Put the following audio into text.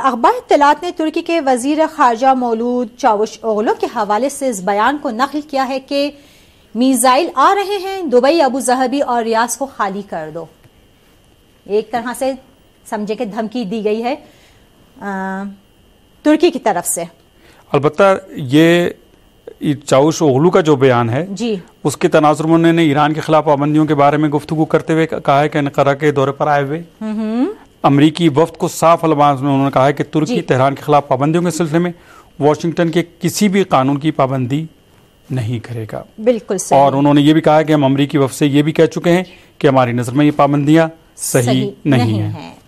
अखबार इत्तलात ने तुर्की के वजीर खारजा मौलूद चावुशओगलू के हवाले से इस बयान को नकल किया है कि मीज़ाइल आ रहे हैं, दुबई, अबू ज़हबी और रियाज को खाली कर दो। एक तरह से समझे कि धमकी दी गई है तुर्की की तरफ से। अलबत्ता ये चावुशओगलू का जो बयान है जी, उसके तनाजुर में उन्होंने ईरान के खिलाफ पाबंदियों के बारे में गुफ्तगू करते हुए कहा है कि अनकारा के दौरे पर आए हुए अमरीकी वफ्द को साफ अल्फाज में उन्होंने कहा है कि तुर्की तेहरान के खिलाफ पाबंदियों के सिलसिले में वाशिंगटन के किसी भी कानून की पाबंदी नहीं करेगा। बिल्कुल सही। और उन्होंने ये भी कहा है कि हम अमरीकी वफ्द से ये भी कह चुके हैं कि हमारी नजर में ये पाबंदियां सही नहीं है।